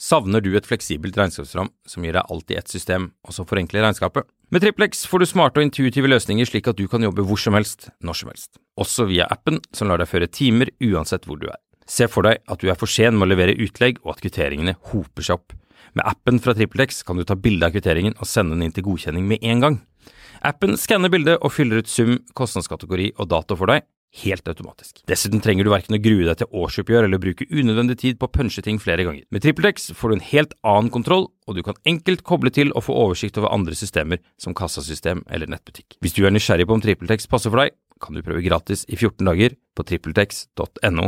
Savner du et fleksibelt regnskapsprogram som gir deg alt i ett system, og som forenkler regnskapet? Med TrippelX får du smarte og intuitive løsninger slik at du kan jobbe hvor som helst, når som helst. Også via appen som lar deg føre timer uansett hvor du er. Se for deg at du er for sen med å levere utlegg og at kvitteringene hoper seg opp. Med appen fra TrippelX kan du ta bilde av kvitteringen og sende den inn til godkjenning med en gang. Appen skanner bildet og fyller ut sum, kostnadskategori og dato for deg, helt automatisk. Dessuten trenger du hverken å grue deg til årsoppgjør eller bruke unødvendig tid på å punche ting flere ganger. Med TrippelX får du en helt annen kontroll, og du kan enkelt koble til og få oversikt over andre systemer som kassasystem eller nettbutikk. Hvis du er nysgjerrig på om TrippelX passer for deg, kan du prøve gratis i 14 dager på trippeltex.no.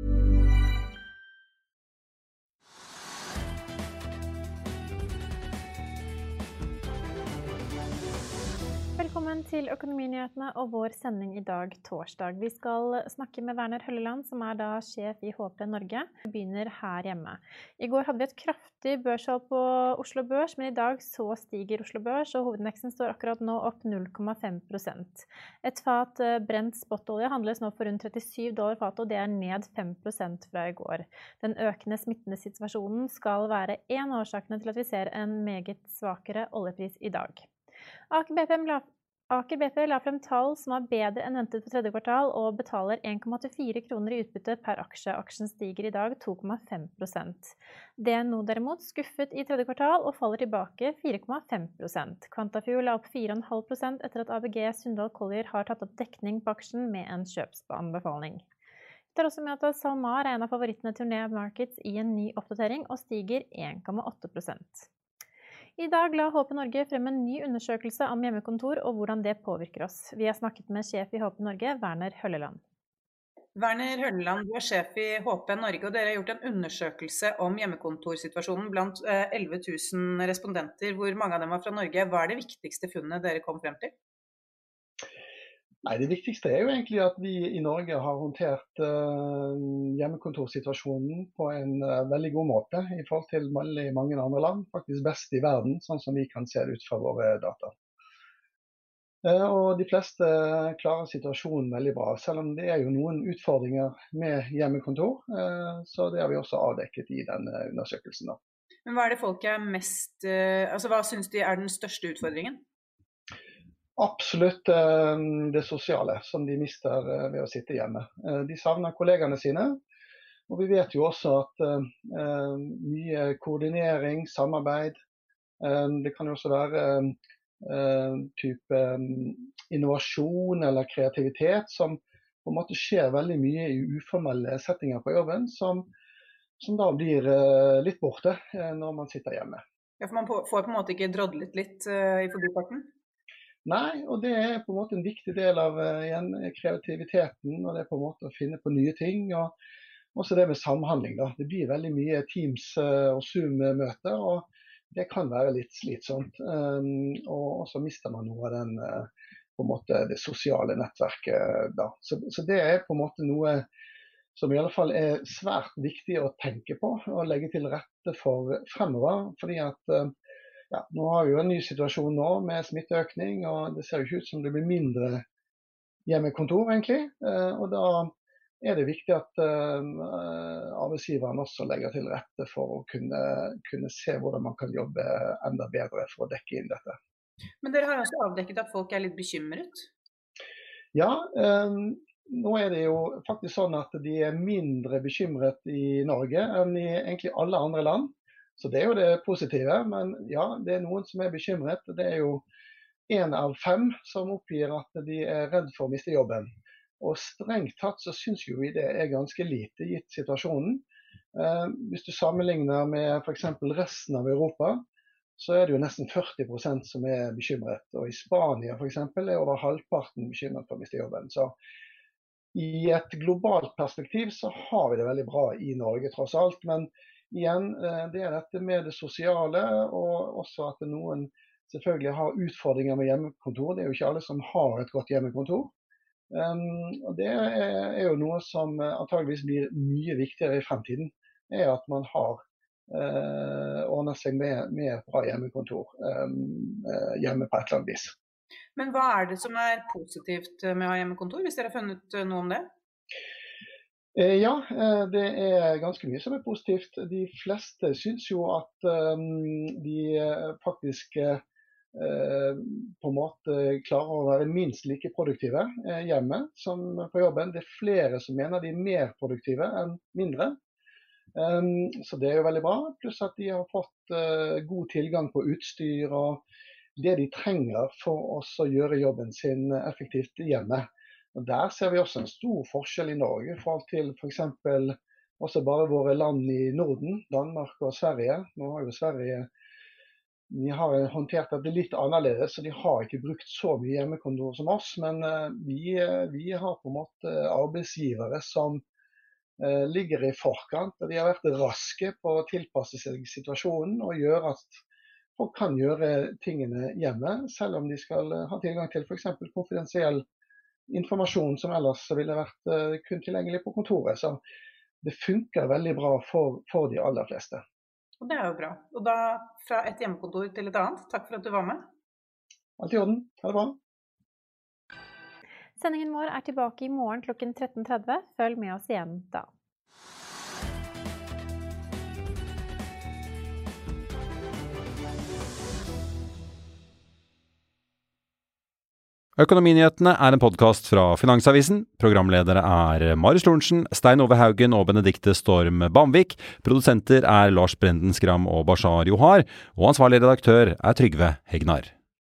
Velkommen til Økonominyhetene og vår sending i dag torsdag. Vi skal snakke med Werner Hølleland, som er da sjef i HP Norge. Vi begynner her hjemme. I går hadde vi et kraftig børshold på Oslo Børs, men i dag så stiger Oslo Børs, og hovedindeksen står akkurat nå opp 0,5%. Et fat brent spotolje handles nå for rundt $37 fatet, og det er ned 5% fra i går. Den økende smittende situasjonen skal være en av årsakene til at vi ser en meget svakere oljepris i dag. Aker BP la frem tall som var bedre enn ventet for tredje kvartal og betaler 1,84 kroner i utbytte per aksje. Aksjen stiger i dag 2,5%. DNO derimot skuffet i tredje kvartal og faller tilbake 4,5%. Quantafuel er opp 4,5% etter at ABG Sundal Collier har tatt opp dekning på aksjen med en kjøpsanbefaling. Det er også med at SalMar er en av favorittene til Nea Markets i en ny oppdatering og stiger 1,8%. I dag la HP Norge frem en ny undersøkelse om hjemmekontor og hvordan det påvirker oss. Vi har snakket med sjef i HP Norge, Werner Hølleland. Werner Hølleland, du er sjef i HP Norge, og dere har gjort en undersøkelse om hjemmekontorsituasjonen blant 11 000 respondenter, hvor mange av dem var fra Norge. Hva er det viktigste funnet dere kom frem til? Nei, det viktigste er jo egentlig at vi i Norge har håndtert hjemmekontorsituasjonen på en veldig god måte i forhold til veldig mange andre land, faktisk best i verden, sånn som vi kan se det ut fra våre data. Og de fleste klarer situasjonen veldig bra, selv om det er jo noen utfordringer med hjemmekontor, så det har vi også avdekket i denne undersøkelsen da. Men hva er det folk er mest, hva synes de er den største utfordringen? Absolutt det sosiale som de mister ved å sitte hjemme. De savner kollegene sine, og vi vet jo også at mye koordinering, samarbeid, det kan jo også være type innovasjon eller kreativitet som på en måte skjer veldig mye i uformelle settinger på jobben, som da blir litt borte når man sitter hjemme. Ja, for man får på en måte ikke drodlet litt i forbifarten? Nei, og det er på en måte en viktig del av kreativiteten, og det er på en måte å finne på nye ting, og også det med samhandling da. Det blir veldig mye Teams- og Zoom-møter, og det kan være litt slitsomt, og så mister man noe av den, på en måte, det sosiale nettverket da. Så det er på en måte noe som i alle fall er svært viktig å tenke på, og legge til rette for fremover, fordi at ja, nå har vi jo en ny situasjon nå med smitteøkning, og det ser jo ikke ut som det blir mindre hjemmekontor egentlig. Og da er det viktig at arbeidsgiveren også legger til rette for å kunne se hvordan man kan jobbe enda bedre for å dekke inn dette. Men dere har også avdekket at folk er litt bekymret? Ja, nå er det jo faktisk sånn at de er mindre bekymret i Norge enn i egentlig alle andre land. Så det er jo det positive, men ja, det er noen som er bekymret. Det er jo 1 av 5 som oppgir at de er redd for å miste jobben. Og strengt tatt så synes jo vi det er ganske lite gitt situasjonen. Hvis du sammenligner med for eksempel resten av Europa, så er det jo nesten 40% som er bekymret. Og i Spania for eksempel er over halvparten bekymret for å miste jobben. Så i et globalt perspektiv så har vi det veldig bra i Norge tross alt, men igjen, det er dette med det sosiale, og også at noen selvfølgelig har utfordringer med hjemmekontor. Det er jo ikke alle som har et godt hjemmekontor. Og det er jo noe som antageligvis blir mye viktigere i fremtiden, er at man har ordnet seg med et bra hjemmekontor hjemme på et eller annet vis. Men hva er det som er positivt med å ha hjemmekontor, hvis dere har funnet noe om det? Ja, det ganske mye som positivt. De fleste synes jo at de faktisk på en måte klarer å være minst like produktive hjemme som på jobben. Det flere som mener de mer produktive enn mindre. Så det jo veldig bra, pluss at de har fått god tilgang på utstyr og det de trenger for å gjøre jobben sin effektivt hjemme. Og der ser vi også en stor forskjell i Norge i forhold til for eksempel også bare våre land i Norden, Danmark og Sverige. Nå har jo Sverige de har håndtert det litt annerledes, så de har ikke brukt så mye hjemmekontor som oss, men vi har på en måte arbeidsgivere som ligger i forkant, og de har vært raske på å tilpasse seg situasjonen og gjøre at folk kan gjøre tingene hjemme, selv om de skal ha tilgang til for eksempel konfidensiell informasjon som ellers ville vært kun tilgjengelig på kontoret. Så det funker veldig bra for de aller fleste. Og det jo bra. Og da fra et hjemmekontor til et annet, takk for at du var med. Alt i orden, ha det bra. Sendingen vår tilbake i morgen klokken 13:30. Følg med oss igjen da. Økonominyhetene en podcast fra Finansavisen. Programledere Marius Lorentzen, Stein Ove Haugen og Benedikte Storm Bamvik. Produsenter Lars Brenden Skram og Bashar Johar. Og ansvarlig redaktør Trygve Hegnar.